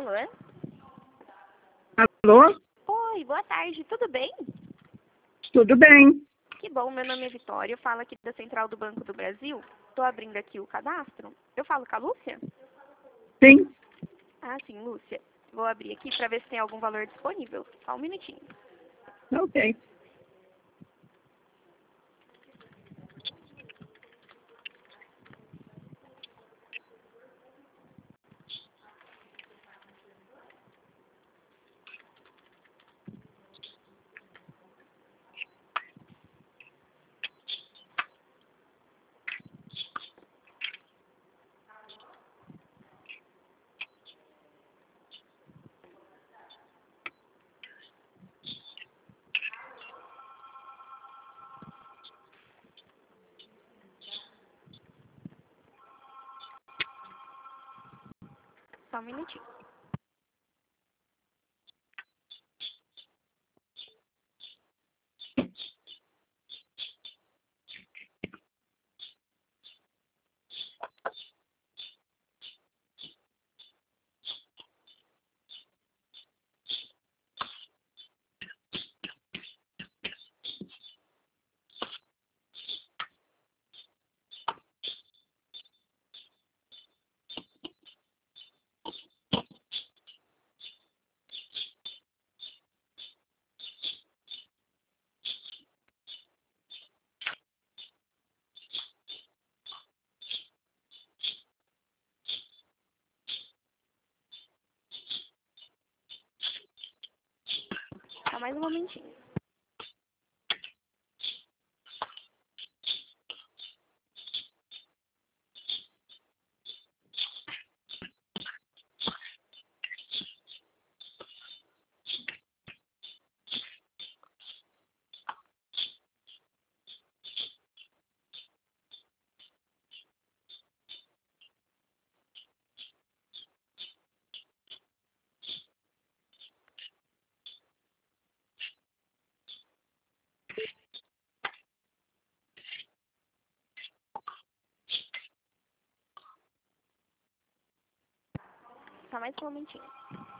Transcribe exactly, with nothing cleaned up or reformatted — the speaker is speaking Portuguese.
Alô? Alô? Oi, boa tarde, tudo bem? Tudo bem? Que bom, meu nome é Vitória, eu falo aqui da Central do Banco do Brasil. Estou abrindo aqui o cadastro. Eu falo com a Lúcia? Sim. Ah, sim, Lúcia. Vou abrir aqui para ver se tem algum valor disponível. Só um minutinho. Ok. Só um minutinho. Só mais um momentinho. Só mais um momentinho.